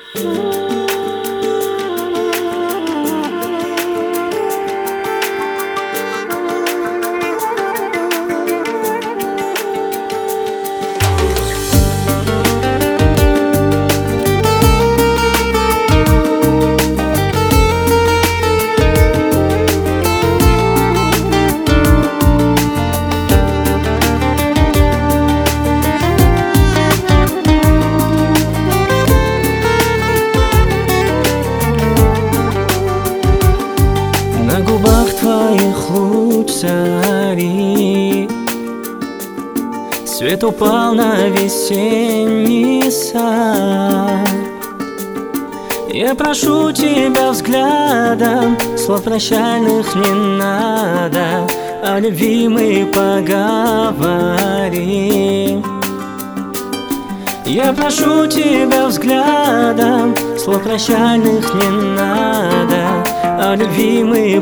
На губах твоих луч зари, свет упал на весенний сад. Я прошу тебя взглядом, слов прощальных не надо, о любви мы поговорим. Я прошу тебя взглядом, слов прощальных не надо, о любви мы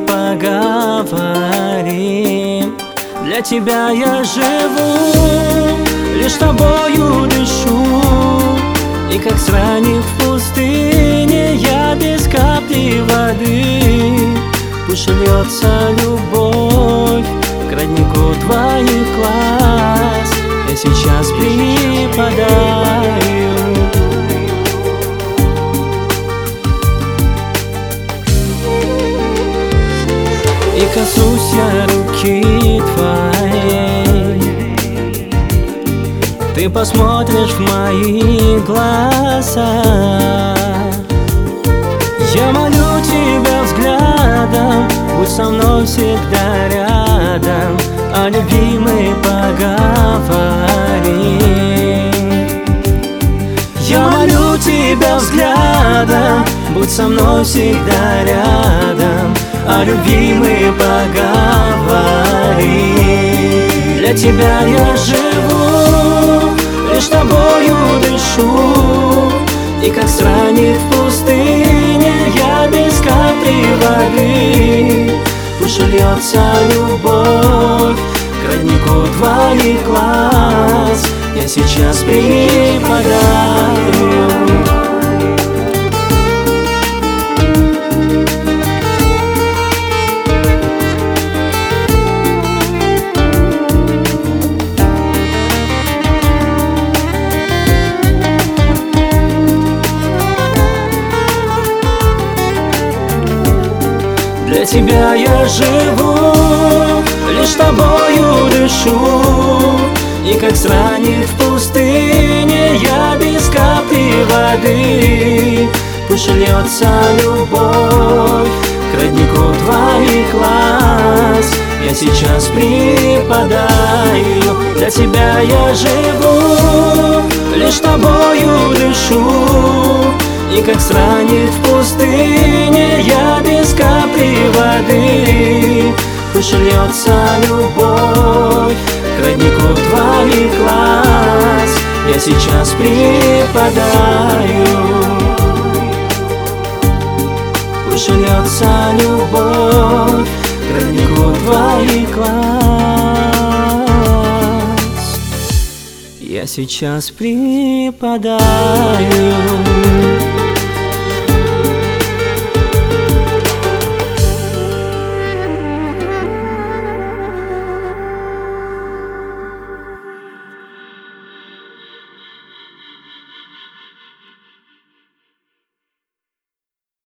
поговорим. Для тебя я живу, лишь тобою дышу, и как странник в пустыне я без капли воды. Пусть льется любовь к роднику твоих глаз, я сейчас припадаю и коснусь я руки твоей. Ты посмотришь в мои глаза. Я молю тебя взглядом, будь со мной всегда рядом, о любви мы поговорим. Я молю тебя взглядом, будь со мной всегда рядом, о любви мы поговорим. Для тебя я живу, лишь тобою дышу, и как странник в пустыне я без капли воды. Пусть льется любовь к роднику твоих глаз, я сейчас припадаю. Для тебя я живу, лишь тобою дышу, и как странник в пустыне я без капли воды. Пусть льется любовь к роднику твоих глаз, я сейчас припадаю. Для тебя я живу, лишь тобою дышу, и как странник в пустыне я без капли воды. Пусть льется любовь к роднику твоих глаз, я сейчас припадаю. Пусть льется любовь к роднику твоих глаз, я сейчас припадаю.